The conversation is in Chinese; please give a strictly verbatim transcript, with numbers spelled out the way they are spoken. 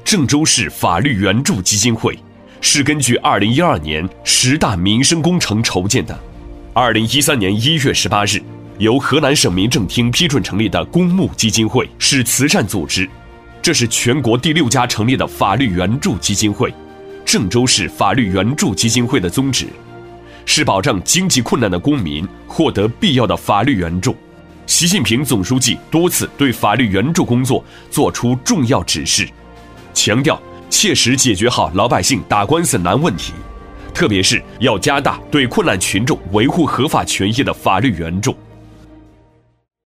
郑州市法律援助基金会是根据二零一二年十大民生工程筹建的。二零一三年一月十八日，由河南省民政厅批准成立的公募基金会是慈善组织，这是全国第六家成立的法律援助基金会。郑州市法律援助基金会的宗旨是保障经济困难的公民获得必要的法律援助。习近平总书记多次对法律援助工作作出重要指示，强调切实解决好老百姓打官司难问题，特别是要加大对困难群众维护合法权益的法律援助。